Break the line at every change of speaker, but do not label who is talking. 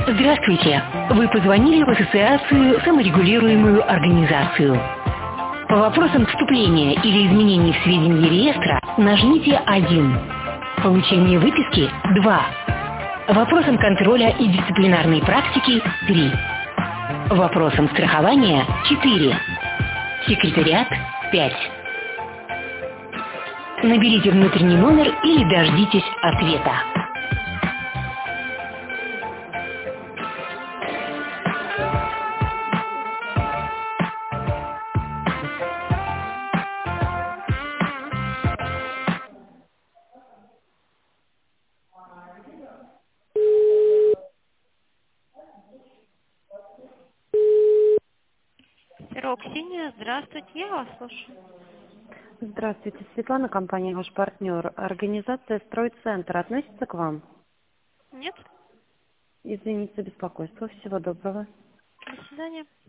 Здравствуйте! Вы позвонили в Ассоциацию саморегулируемую организацию. По вопросам вступления или изменений в сведения реестра нажмите 1. Получение выписки 2. Вопросам контроля и дисциплинарной практики 3. Вопросам страхования 4. Секретариат 5. Наберите внутренний номер или дождитесь ответа.
Ксения, здравствуйте, я вас слушаю.
Здравствуйте, Светлана, компания «Ваш партнер». Организация «Стройцентр» относится к вам?
Нет?
Извините за беспокойство. Всего доброго.
До свидания.